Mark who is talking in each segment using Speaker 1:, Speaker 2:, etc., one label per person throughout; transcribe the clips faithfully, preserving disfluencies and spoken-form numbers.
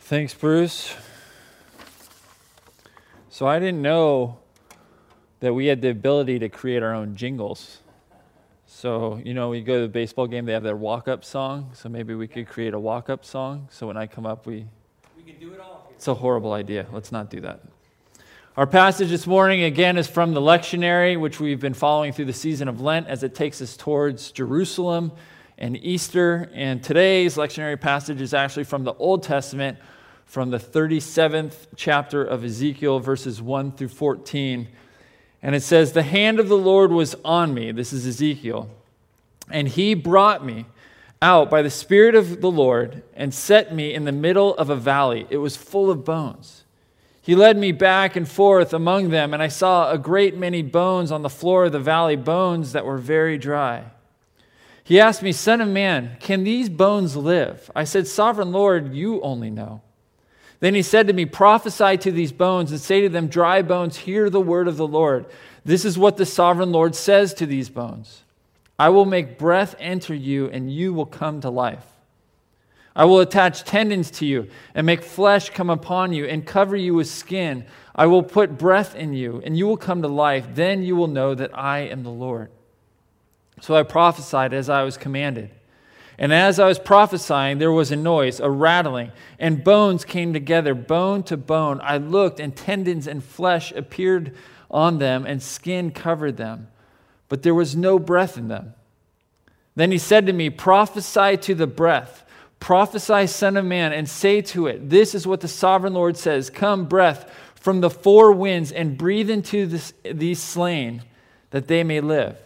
Speaker 1: Thanks, Bruce. So I didn't know that we had the ability to create our own jingles. So, you know, we go to the baseball game, they have their walk-up song, so maybe we could create a walk-up song, so when I come up, we...
Speaker 2: We can do it all.
Speaker 1: It's a horrible idea. Let's not do that. Our passage this morning, again, is from the lectionary, which we've been following through the season of Lent as it takes us towards Jerusalem and Easter. And today's lectionary passage is actually from the Old Testament, from the thirty-seventh chapter of Ezekiel, verses one through fourteen. And it says, "The hand of the Lord was on me," this is Ezekiel, "and he brought me out by the Spirit of the Lord and set me in the middle of a valley. It was full of bones. He led me back and forth among them, and I saw a great many bones on the floor of the valley, bones that were very dry. He asked me, 'Son of man, can these bones live?' I said, 'Sovereign Lord, you only know.' Then he said to me, 'Prophesy to these bones and say to them, dry bones, hear the word of the Lord. This is what the sovereign Lord says to these bones. I will make breath enter you, and you will come to life. I will attach tendons to you and make flesh come upon you and cover you with skin. I will put breath in you, and you will come to life. Then you will know that I am the Lord.' So I prophesied as I was commanded. And as I was prophesying, there was a noise, a rattling, and bones came together, bone to bone. I looked, and tendons and flesh appeared on them, and skin covered them. But there was no breath in them. Then he said to me, 'Prophesy to the breath. Prophesy, Son of man, and say to it, this is what the sovereign Lord says. Come, breath, from the four winds, and breathe into this, these slain, that they may live.'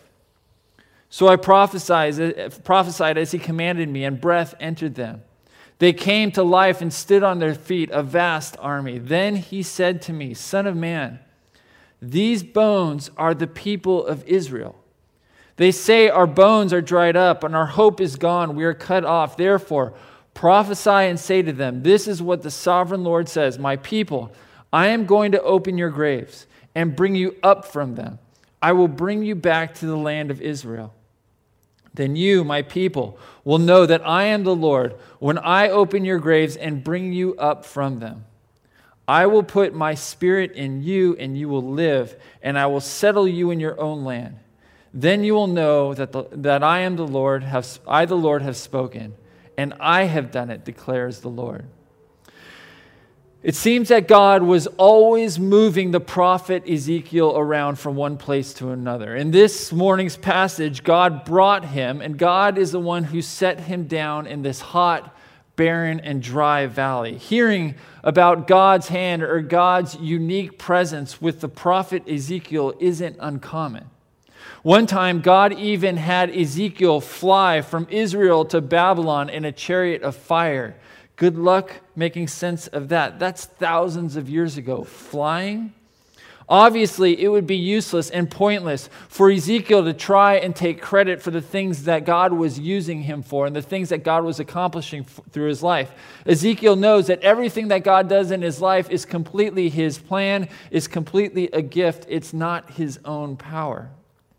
Speaker 1: So I prophesied, prophesied as he commanded me, and breath entered them. They came to life and stood on their feet, a vast army. Then he said to me, 'Son of man, these bones are the people of Israel. They say our bones are dried up and our hope is gone. We are cut off. Therefore, prophesy and say to them, this is what the sovereign Lord says. My people, I am going to open your graves and bring you up from them. I will bring you back to the land of Israel. Then you, my people, will know that I am the Lord when I open your graves and bring you up from them. I will put my spirit in you, and you will live, and I will settle you in your own land. Then you will know that the, that I am the Lord, have, I the Lord have spoken, and I have done it, declares the Lord." It seems that God was always moving the prophet Ezekiel around from one place to another. In this morning's passage, God brought him, and God is the one who set him down in this hot, barren, and dry valley. Hearing about God's hand or God's unique presence with the prophet Ezekiel isn't uncommon. One time, God even had Ezekiel fly from Israel to Babylon in a chariot of fire. Good luck making sense of that. That's thousands of years ago. Flying? Obviously, it would be useless and pointless for Ezekiel to try and take credit for the things that God was using him for and the things that God was accomplishing f- through his life. Ezekiel knows that everything that God does in his life is completely his plan, is completely a gift. It's not his own power.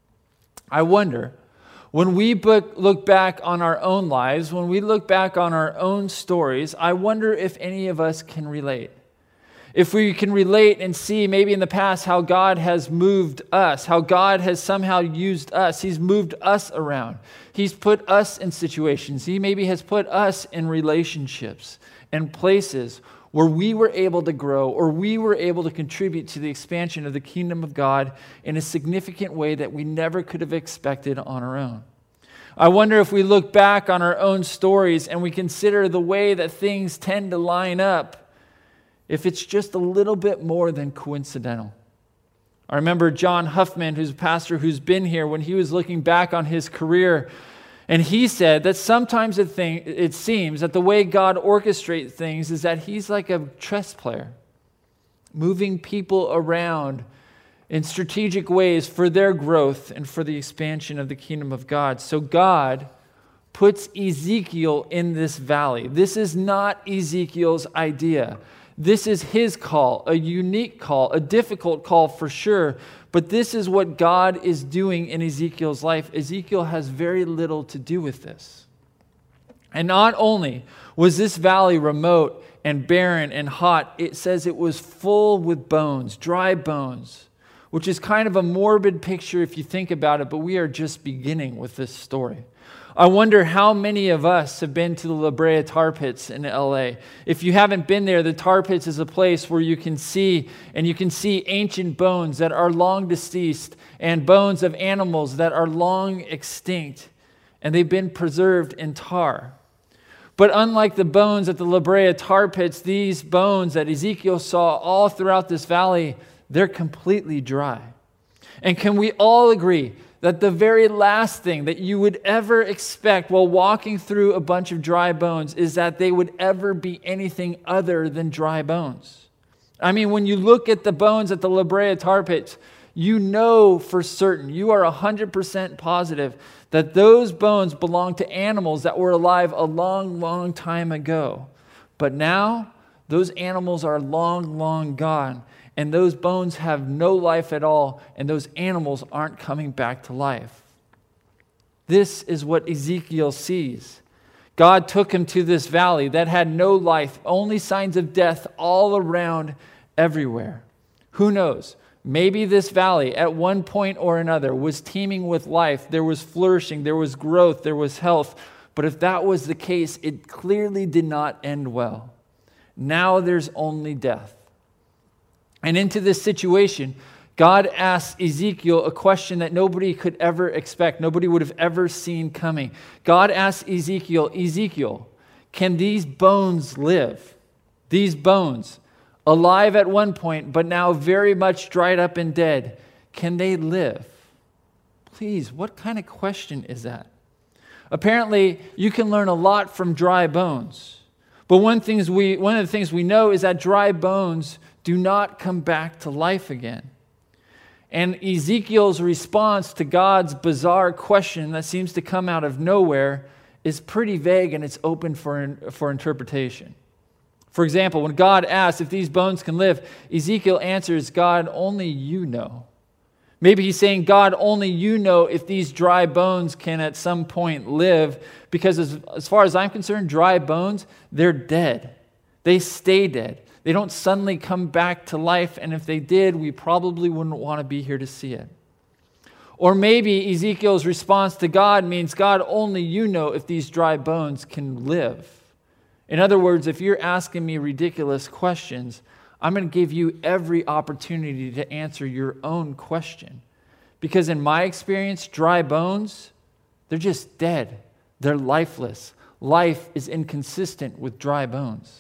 Speaker 1: I wonder, when we look back on our own lives, when we look back on our own stories, I wonder if any of us can relate. If we can relate and see maybe in the past how God has moved us, how God has somehow used us. He's moved us around. He's put us in situations. He maybe has put us in relationships and places where we were able to grow or we were able to contribute to the expansion of the kingdom of God in a significant way that we never could have expected on our own. I wonder if we look back on our own stories and we consider the way that things tend to line up, if it's just a little bit more than coincidental. I remember John Huffman, who's a pastor who's been here, when he was looking back on his career, and he said that sometimes it, thing, it seems that the way God orchestrates things is that he's like a chess player, moving people around in strategic ways for their growth and for the expansion of the kingdom of God. So God puts Ezekiel in this valley. This is not Ezekiel's idea. This is his call, a unique call, a difficult call for sure, but this is what God is doing in Ezekiel's life. Ezekiel has very little to do with this. And not only was this valley remote and barren and hot. It says it was full with bones, dry bones, which is kind of a morbid picture if you think about it, but we are just beginning with this story. I wonder how many of us have been to the La Brea Tar Pits in L A. If you haven't been there, the Tar Pits is a place where you can see, and you can see ancient bones that are long deceased and bones of animals that are long extinct, and they've been preserved in tar. But unlike the bones at the La Brea Tar Pits, these bones that Ezekiel saw all throughout this valley, they're completely dry. And can we all agree that the very last thing that you would ever expect while walking through a bunch of dry bones is that they would ever be anything other than dry bones? I mean, when you look at the bones at the La Brea Tar Pits, you know for certain, you are one hundred percent positive that those bones belong to animals that were alive a long, long time ago. But now, those animals are long, long gone. And those bones have no life at all, and those animals aren't coming back to life. This is what Ezekiel sees. God took him to this valley that had no life, only signs of death all around, everywhere. Who knows? Maybe this valley at one point or another was teeming with life. There was flourishing, there was growth, there was health. But if that was the case, it clearly did not end well. Now there's only death. And into this situation, God asks Ezekiel a question that nobody could ever expect, nobody would have ever seen coming. God asks Ezekiel, Ezekiel, can these bones live? These bones, alive at one point, but now very much dried up and dead, can they live? Please, what kind of question is that? Apparently, you can learn a lot from dry bones. But one, things we, one of the things we know is that dry bones do not come back to life again. And Ezekiel's response to God's bizarre question that seems to come out of nowhere is pretty vague, and it's open for, for interpretation. For example, when God asks if these bones can live, Ezekiel answers, God, only you know. Maybe he's saying, God, only you know if these dry bones can at some point live, because as, as far as I'm concerned, dry bones, they're dead. They stay dead. They don't suddenly come back to life, and if they did, we probably wouldn't want to be here to see it. Or maybe Ezekiel's response to God means, God, only you know if these dry bones can live. In other words, if you're asking me ridiculous questions, I'm going to give you every opportunity to answer your own question. Because in my experience, dry bones, they're just dead. They're lifeless. Life is inconsistent with dry bones.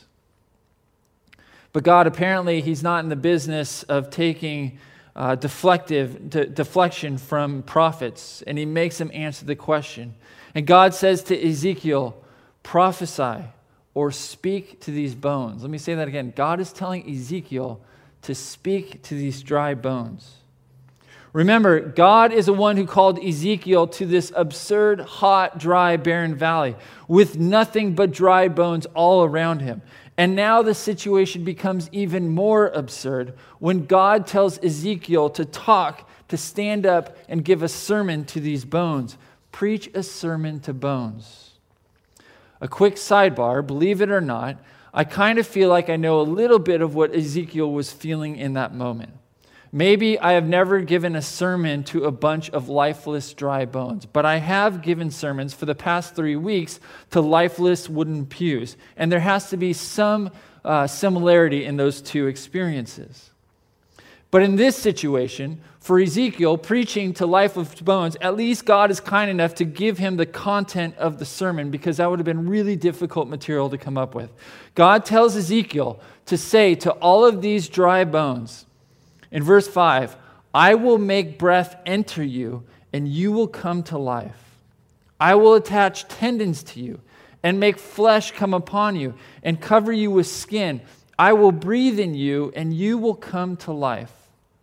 Speaker 1: But God, apparently, he's not in the business of taking uh, deflective de- deflection from prophets, and he makes them answer the question. And God says to Ezekiel, prophesy or speak to these bones. Let me say that again. God is telling Ezekiel to speak to these dry bones. Remember, God is the one who called Ezekiel to this absurd, hot, dry, barren valley with nothing but dry bones all around him. And now the situation becomes even more absurd when God tells Ezekiel to talk, to stand up and give a sermon to these bones. Preach a sermon to bones. A quick sidebar, believe it or not, I kind of feel like I know a little bit of what Ezekiel was feeling in that moment. Maybe I have never given a sermon to a bunch of lifeless dry bones, but I have given sermons for the past three weeks to lifeless wooden pews, and there has to be some uh, similarity in those two experiences. But in this situation, for Ezekiel, preaching to lifeless bones, at least God is kind enough to give him the content of the sermon, because that would have been really difficult material to come up with. God tells Ezekiel to say to all of these dry bones, in verse five, I will make breath enter you, and you will come to life. I will attach tendons to you, and make flesh come upon you, and cover you with skin. I will breathe in you, and you will come to life.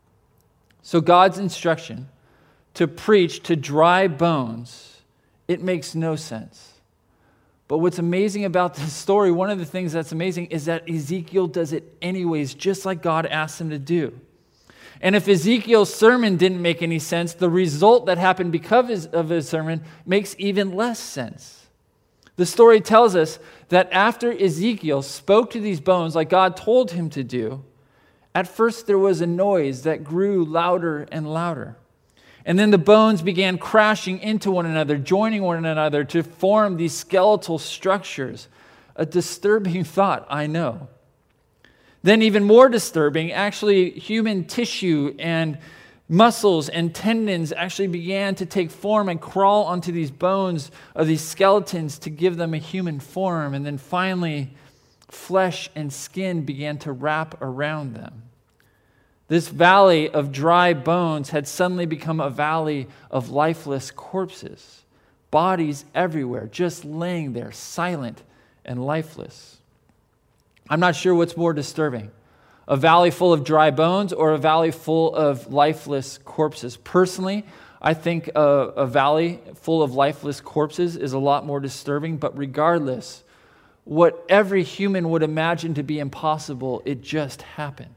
Speaker 1: So God's instruction to preach to dry bones, it makes no sense. But what's amazing about this story, one of the things that's amazing, is that Ezekiel does it anyways, just like God asked him to do. And if Ezekiel's sermon didn't make any sense, the result that happened because of his sermon makes even less sense. The story tells us that after Ezekiel spoke to these bones like God told him to do, at first there was a noise that grew louder and louder. And then the bones began crashing into one another, joining one another to form these skeletal structures. A disturbing thought, I know. Then even more disturbing, actually human tissue and muscles and tendons actually began to take form and crawl onto these bones of these skeletons to give them a human form. And then finally, flesh and skin began to wrap around them. This valley of dry bones had suddenly become a valley of lifeless corpses, bodies everywhere, just laying there, silent and lifeless. I'm not sure what's more disturbing, a valley full of dry bones or a valley full of lifeless corpses. Personally, I think a, a valley full of lifeless corpses is a lot more disturbing, but regardless, what every human would imagine to be impossible, it just happened.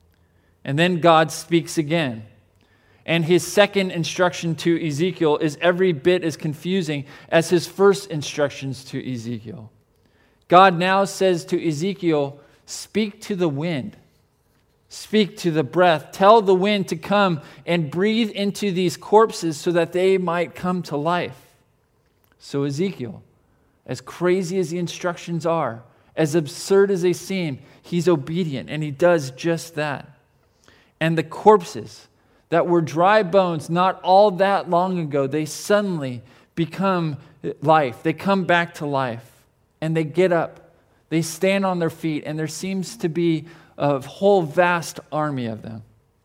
Speaker 1: And then God speaks again. And his second instruction to Ezekiel is every bit as confusing as his first instructions to Ezekiel. God now says to Ezekiel, speak to the wind. Speak to the breath. Tell the wind to come and breathe into these corpses so that they might come to life. So Ezekiel, as crazy as the instructions are, as absurd as they seem, he's obedient and he does just that. And the corpses that were dry bones not all that long ago, they suddenly become life. They come back to life and they get up. They stand on their feet and there seems to be a whole vast army of them.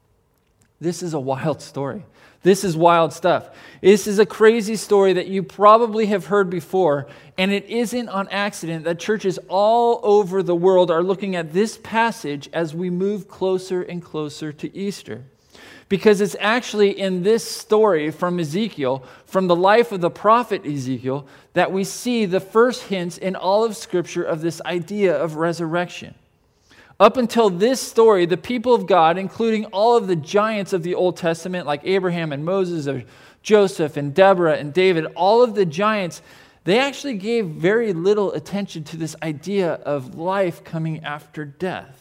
Speaker 1: This is a wild story. This is wild stuff. This is a crazy story that you probably have heard before, and it isn't on accident that churches all over the world are looking at this passage as we move closer and closer to Easter. Because it's actually in this story from Ezekiel, from the life of the prophet Ezekiel, that we see the first hints in all of Scripture of this idea of resurrection. Up until this story, the people of God, including all of the giants of the Old Testament, like Abraham and Moses, or Joseph and Deborah and David, all of the giants, they actually gave very little attention to this idea of life coming after death.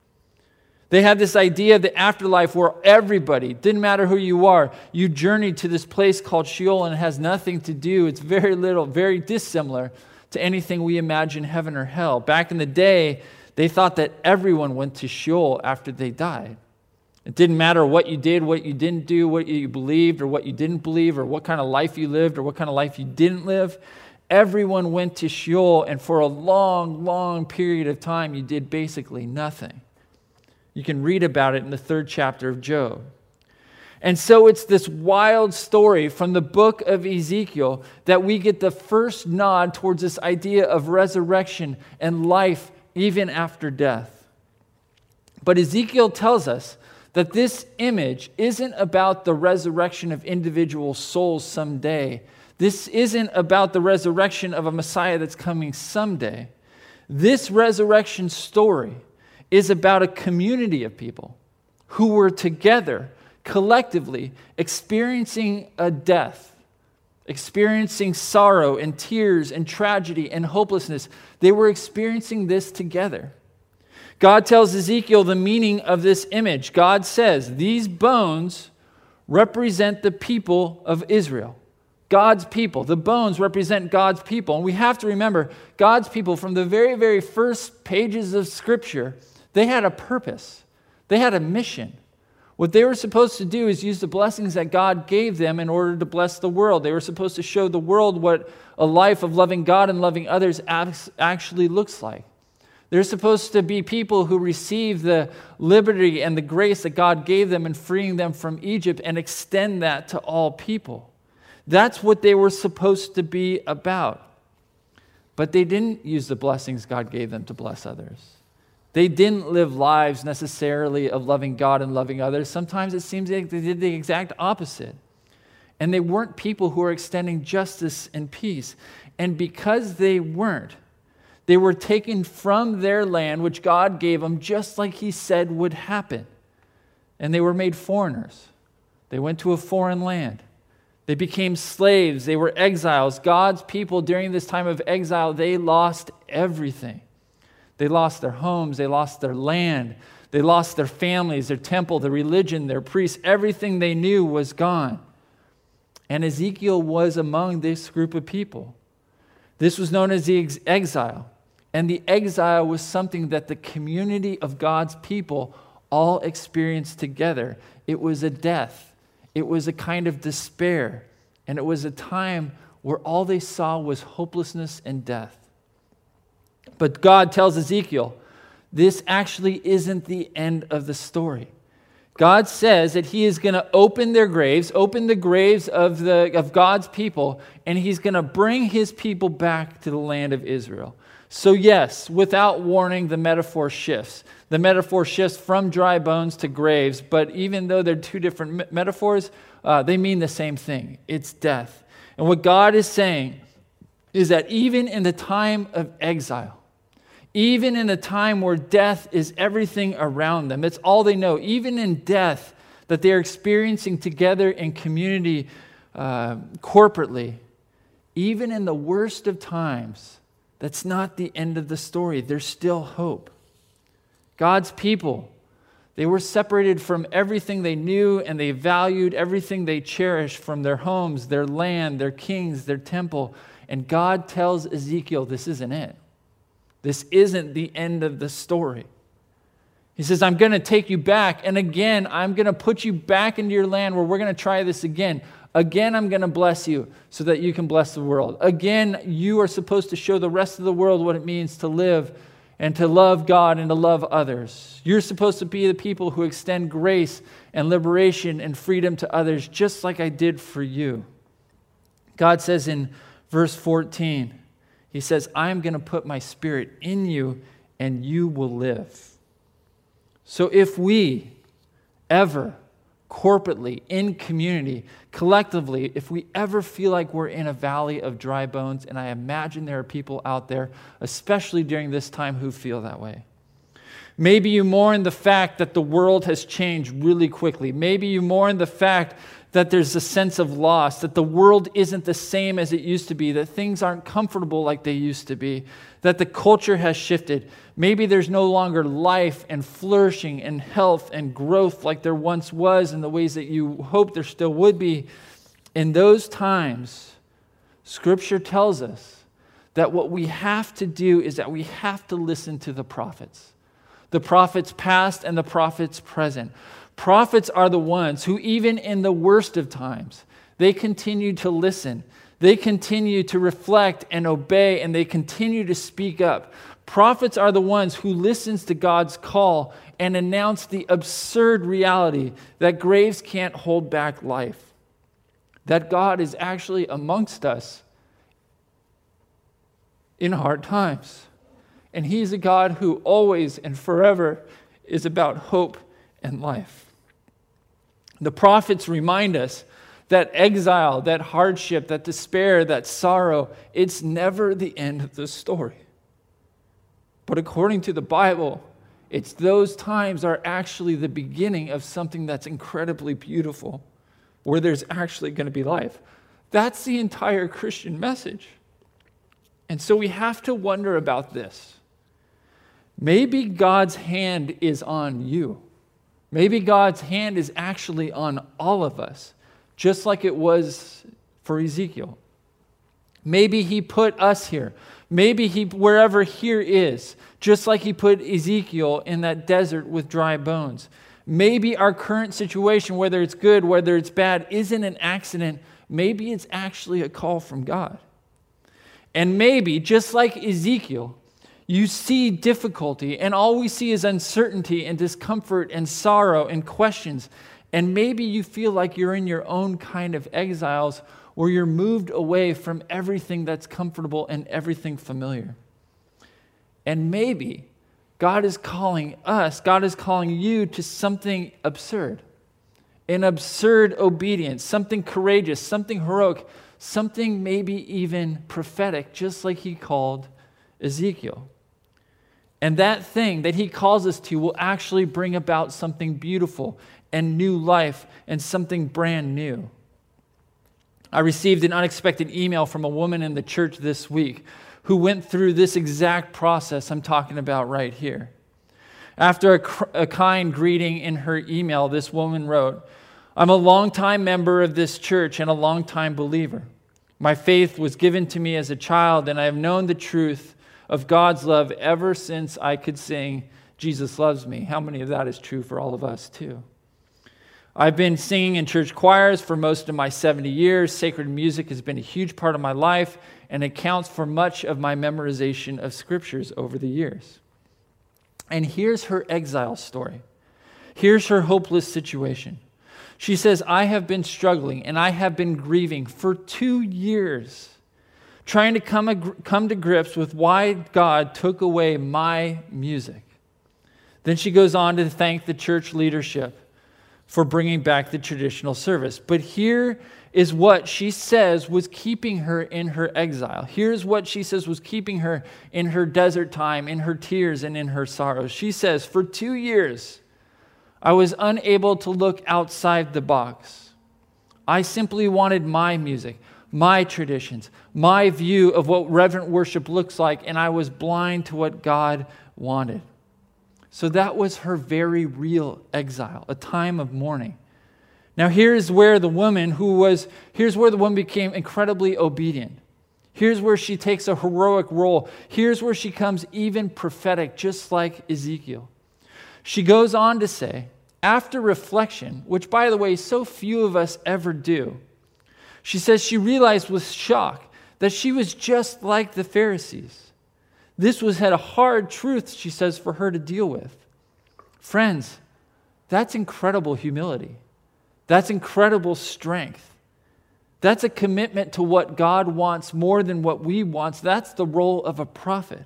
Speaker 1: They had this idea of the afterlife where everybody, didn't matter who you are, you journeyed to this place called Sheol, and it has nothing to do, it's very little, very dissimilar to anything we imagine heaven or hell. Back in the day, they thought that everyone went to Sheol after they died. It didn't matter what you did, what you didn't do, what you believed or what you didn't believe, or what kind of life you lived or what kind of life you didn't live. Everyone went to Sheol, and for a long, long period of time, you did basically nothing. You can read about it in the third chapter of Job. And so it's this wild story from the book of Ezekiel that we get the first nod towards this idea of resurrection and life even after death. But Ezekiel tells us that this image isn't about the resurrection of individual souls someday. This isn't about the resurrection of a Messiah that's coming someday. This resurrection story is about a community of people who were together, collectively, experiencing a death, experiencing sorrow and tears and tragedy and hopelessness. They were experiencing this together. God tells Ezekiel the meaning of this image. God says, these bones represent the people of Israel. God's people. The bones represent God's people. And we have to remember, God's people, from the very, very first pages of Scripture, they had a purpose. They had a mission. What they were supposed to do is use the blessings that God gave them in order to bless the world. They were supposed to show the world what a life of loving God and loving others actually looks like. They're supposed to be people who receive the liberty and the grace that God gave them in freeing them from Egypt and extend that to all people. That's what they were supposed to be about. But they didn't use the blessings God gave them to bless others. They didn't live lives necessarily of loving God and loving others. Sometimes it seems like they did the exact opposite. And they weren't people who were extending justice and peace. And because they weren't, they were taken from their land, which God gave them, just like He said would happen. And they were made foreigners. They went to a foreign land. They became slaves. They were exiles. God's people during this time of exile, they lost everything. They lost their homes. They lost their land. They lost their families, their temple, their religion, their priests. Everything they knew was gone. And Ezekiel was among this group of people. This was known as the ex- exile. And the exile was something that the community of God's people all experienced together. It was a death. It was a kind of despair. And it was a time where all they saw was hopelessness and death. But God tells Ezekiel, this actually isn't the end of the story. God says that he is going to open their graves, open the graves of, the, of God's people, and he's going to bring his people back to the land of Israel. So yes, without warning, the metaphor shifts. The metaphor shifts from dry bones to graves, but even though they're two different me- metaphors, uh, they mean the same thing. It's death. And what God is saying is that even in the time of exile, even in a time where death is everything around them, it's all they know, even in death that they're experiencing together in community, uh, corporately, even in the worst of times, that's not the end of the story. There's still hope. God's people, they were separated from everything they knew and they valued, everything they cherished, from their homes, their land, their kings, their temple. And God tells Ezekiel, this isn't it. This isn't the end of the story. He says, I'm going to take you back. And again, I'm going to put you back into your land where we're going to try this again. Again, I'm going to bless you so that you can bless the world. Again, you are supposed to show the rest of the world what it means to live and to love God and to love others. You're supposed to be the people who extend grace and liberation and freedom to others, just like I did for you. God says in verse fourteen, he says, I'm going to put my spirit in you and you will live. So if we ever, corporately, in community, collectively, if we ever feel like we're in a valley of dry bones, and I imagine there are people out there, especially during this time, who feel that way. Maybe you mourn the fact that the world has changed really quickly. Maybe you mourn the fact that there's a sense of loss, that the world isn't the same as it used to be, that things aren't comfortable like they used to be, that the culture has shifted. Maybe there's no longer life and flourishing and health and growth like there once was in the ways that you hope there still would be. In those times, Scripture tells us that what we have to do is that we have to listen to the prophets. The prophets past and the prophets present. Prophets are the ones who, even in the worst of times, they continue to listen. They continue to reflect and obey, and they continue to speak up. Prophets are the ones who listens to God's call and announce the absurd reality that graves can't hold back life, that God is actually amongst us in hard times. And he's a God who always and forever is about hope and life. The prophets remind us that exile, that hardship, that despair, that sorrow, it's never the end of the story. But according to the Bible, it's those times are actually the beginning of something that's incredibly beautiful, where there's actually going to be life. That's the entire Christian message. And so we have to wonder about this. Maybe God's hand is on you. Maybe God's hand is actually on all of us, just like it was for Ezekiel. Maybe he put us here. Maybe he, wherever here is, just like he put Ezekiel in that desert with dry bones. Maybe our current situation, whether it's good, whether it's bad, isn't an accident. Maybe it's actually a call from God. And maybe, just like Ezekiel, you see difficulty, and all we see is uncertainty and discomfort and sorrow and questions. And maybe you feel like you're in your own kind of exiles, where you're moved away from everything that's comfortable and everything familiar. And maybe God is calling us, God is calling you to something absurd, an absurd obedience, something courageous, something heroic, something maybe even prophetic, just like he called Ezekiel. And that thing that he calls us to will actually bring about something beautiful and new life and something brand new. I received an unexpected email from a woman in the church this week who went through this exact process I'm talking about right here. After a, cr- a kind greeting in her email, this woman wrote, "I'm a longtime member of this church and a longtime believer. My faith was given to me as a child, and I have known the truth of God's love ever since I could sing, 'Jesus loves me.'" How many of that is true for all of us too? I've been singing in church choirs for most of my seventy years. Sacred music has been a huge part of my life and accounts for much of my memorization of scriptures over the years. And here's her exile story. Here's her hopeless situation. She says, "I have been struggling and I have been grieving for two years, trying to come, come to grips with why God took away my music." Then she goes on to thank the church leadership for bringing back the traditional service. But here is what she says was keeping her in her exile. Here's what she says was keeping her in her desert time, in her tears, and in her sorrows. She says, "For two years, I was unable to look outside the box. I simply wanted my music, my traditions, my view of what reverent worship looks like, and I was blind to what God wanted." So that was her very real exile, a time of mourning. Now here's where the woman who was, here's where the woman became incredibly obedient. Here's where she takes a heroic role. Here's where she comes even prophetic, just like Ezekiel. She goes on to say, after reflection, which by the way, so few of us ever do, she says she realized with shock that she was just like the Pharisees. This was had a hard truth, she says, for her to deal with. Friends, that's incredible humility. That's incredible strength. That's a commitment to what God wants more than what we want. That's the role of a prophet.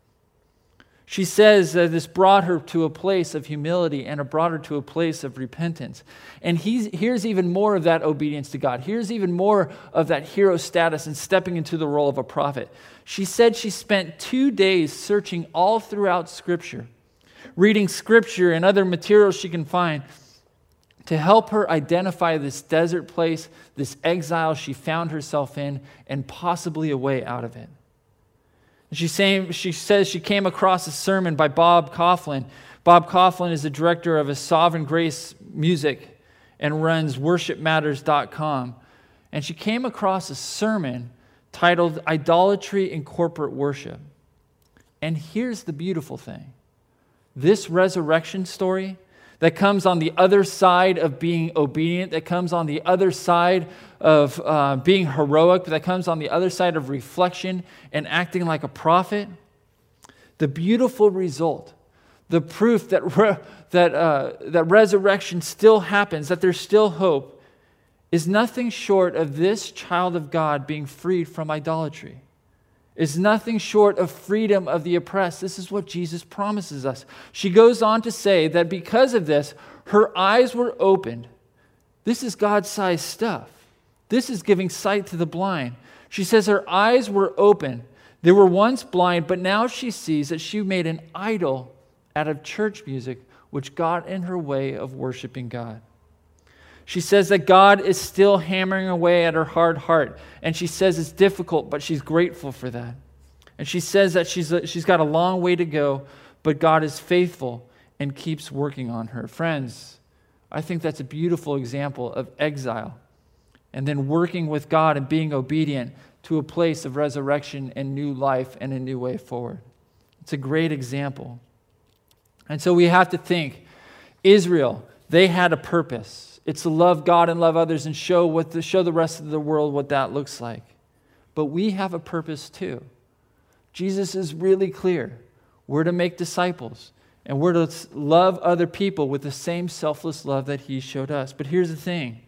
Speaker 1: She says that this brought her to a place of humility and it brought her to a place of repentance. And he's, here's even more of that obedience to God. Here's even more of that hero status and stepping into the role of a prophet. She said she spent two days searching all throughout Scripture, reading Scripture and other materials she can find to help her identify this desert place, this exile she found herself in, and possibly a way out of it. She, saying, she says she came across a sermon by Bob Kauflin. Bob Kauflin is the director of a Sovereign Grace Music and runs worship matters dot com. And she came across a sermon titled Idolatry in Corporate Worship. And here's the beautiful thing. This resurrection story that comes on the other side of being obedient, that comes on the other side of uh, being heroic, that comes on the other side of reflection and acting like a prophet. The beautiful result, the proof that re- that uh, that resurrection still happens, that there's still hope, is nothing short of this child of God being freed from idolatry. Is nothing short of freedom of the oppressed. This is what Jesus promises us. She goes on to say that because of this, her eyes were opened. This is God-sized stuff. This is giving sight to the blind. She says her eyes were open. They were once blind, but now she sees that she made an idol out of church music, which got in her way of worshiping God. She says that God is still hammering away at her hard heart. And she says it's difficult, but she's grateful for that. And she says that she's, she's got a long way to go, but God is faithful and keeps working on her. Friends, I think that's a beautiful example of exile. And then working with God and being obedient to a place of resurrection and new life and a new way forward. It's a great example. And so we have to think, Israel, they had a purpose. It's to love God and love others and show what the, show the rest of the world what that looks like. But we have a purpose too. Jesus is really clear. We're to make disciples. And we're to love other people with the same selfless love that he showed us. But here's the thing.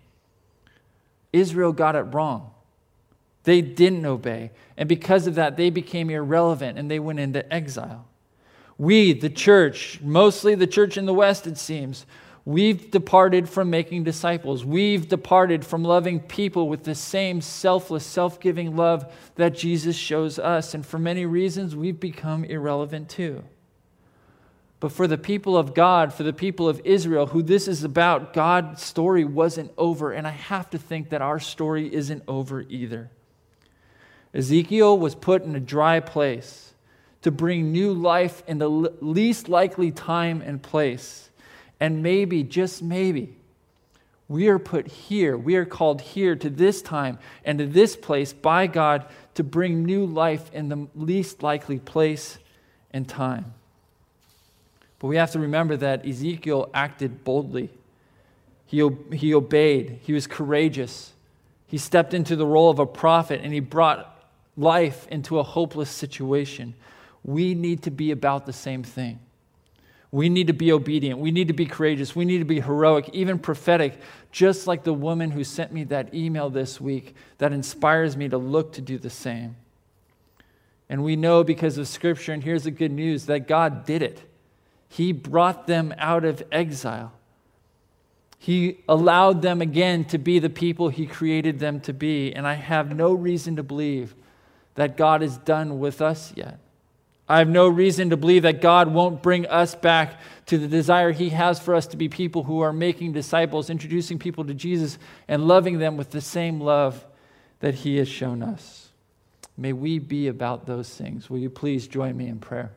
Speaker 1: Israel got it wrong. They didn't obey. And because of that, they became irrelevant and they went into exile. We, the church, mostly the church in the West, it seems, we've departed from making disciples. We've departed from loving people with the same selfless, self-giving love that Jesus shows us. And for many reasons, we've become irrelevant too. But for the people of God, for the people of Israel, who this is about, God's story wasn't over. And I have to think that our story isn't over either. Ezekiel was put in a dry place to bring new life in the least likely time and place. And maybe, just maybe, we are put here, we are called here to this time and to this place by God to bring new life in the least likely place and time. But we have to remember that Ezekiel acted boldly. He, he obeyed. He was courageous. He stepped into the role of a prophet, and he brought life into a hopeless situation. We need to be about the same thing. We need to be obedient. We need to be courageous. We need to be heroic, even prophetic, just like the woman who sent me that email this week that inspires me to look to do the same. And we know because of Scripture, and here's the good news, that God did it. He brought them out of exile. He allowed them again to be the people He created them to be. And I have no reason to believe that God is done with us yet. I have no reason to believe that God won't bring us back to the desire He has for us to be people who are making disciples, introducing people to Jesus, and loving them with the same love that He has shown us. May we be about those things. Will you please join me in prayer?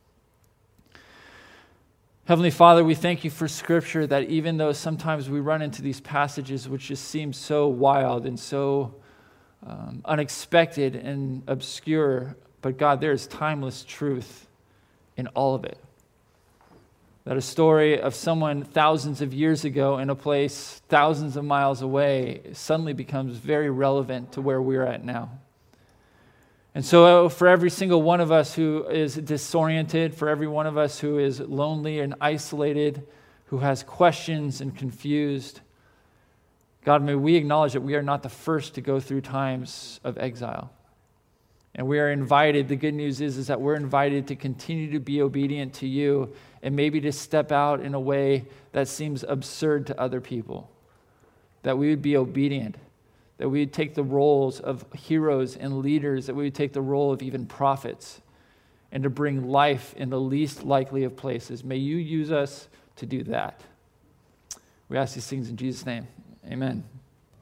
Speaker 1: Heavenly Father, we thank You for Scripture, that even though sometimes we run into these passages which just seem so wild and so um, unexpected and obscure, but God, there is timeless truth in all of it. That a story of someone thousands of years ago in a place thousands of miles away suddenly becomes very relevant to where we're at now. And so for every single one of us who is disoriented, for every one of us who is lonely and isolated, who has questions and confused, God, may we acknowledge that we are not the first to go through times of exile. And we are invited, the good news is, is that we're invited to continue to be obedient to You and maybe to step out in a way that seems absurd to other people. That we would be obedient. That we would take the roles of heroes and leaders, that we would take the role of even prophets, and to bring life in the least likely of places. May You use us to do that. We ask these things in Jesus' name. Amen.